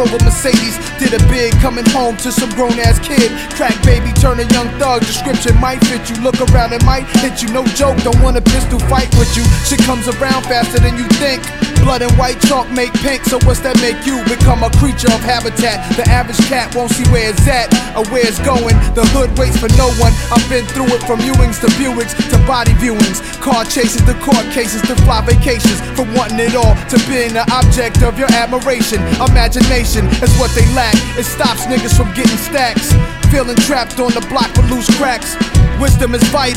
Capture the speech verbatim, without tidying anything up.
drove a Mercedes. Did a big coming home to some grown ass kid. Crack baby turn a young thug. Description might fit you. Look around, it might hit you. No joke, don't want a pistol fight with you. Shit comes around faster than you think. Blood and white chalk make pink, so what's that make you? Become a creature of habitat. The average cat won't see where it's at or where it's going. The hood waits for no one. I've been through it from Ewings to Buicks to body viewings, car chases to court cases to fly vacations. From wanting it all to being the object of your admiration. Imagination is what they lack. It stops niggas from getting stacks. Feeling trapped on the block with loose cracks. Wisdom is vital.